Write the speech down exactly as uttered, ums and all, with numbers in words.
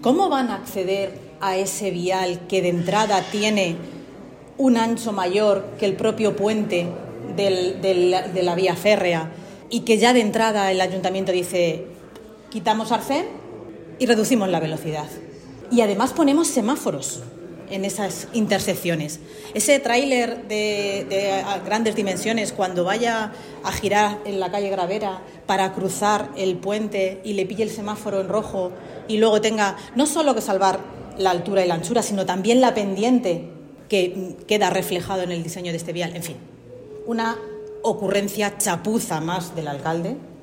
¿Cómo van a acceder a ese vial que de entrada tiene un ancho mayor que el propio puente del, del, de la vía férrea y que ya de entrada el ayuntamiento dice quitamos arcén y reducimos la velocidad? Y además ponemos semáforos en esas intersecciones. Ese tráiler de, de grandes dimensiones, cuando vaya a girar en la calle Gravera para cruzar el puente y le pille el semáforo en rojo y luego tenga no solo que salvar la altura y la anchura, sino también la pendiente que queda reflejado en el diseño de este vial. En fin, una ocurrencia chapuza más del alcalde